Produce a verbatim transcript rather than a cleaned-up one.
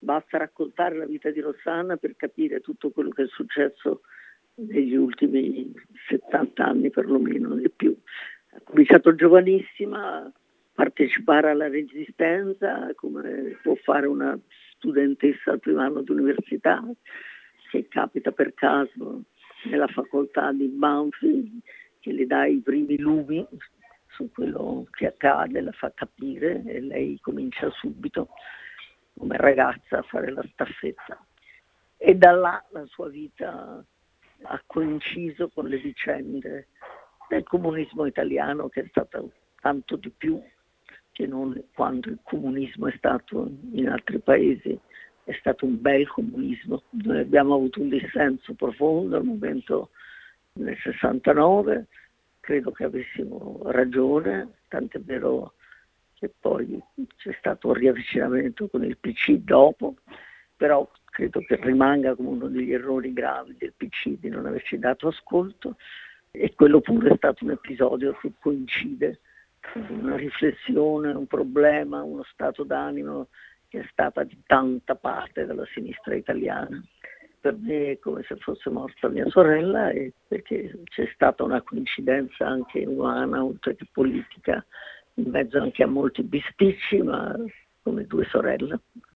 basta raccontare la vita di Rossana per capire tutto quello che è successo negli ultimi settanta anni perlomeno, di più. Ha cominciato giovanissima a partecipare alla Resistenza, come può fare una studentessa al primo anno di università, che capita per caso nella facoltà di Banfi, che le dà i primi lumi su quello che accade, la fa capire e lei comincia subito come ragazza a fare la staffetta. E da là la sua vita ha coinciso con le vicende del comunismo italiano, che è stato tanto di più che non quando il comunismo è stato in altri paesi. È stato un bel comunismo. Noi abbiamo avuto un dissenso profondo al momento nel sessantanove, credo che avessimo ragione, tant'è vero che poi c'è stato un riavvicinamento con il P C dopo, però credo che rimanga come uno degli errori gravi del P C di non averci dato ascolto, e quello pure è stato un episodio che coincide con una riflessione, un problema, uno stato d'animo che è stata di tanta parte della sinistra italiana. Per me è come se fosse morta mia sorella, e perché c'è stata una coincidenza anche umana, oltre che politica, in mezzo anche a molti bisticci, ma come due sorelle.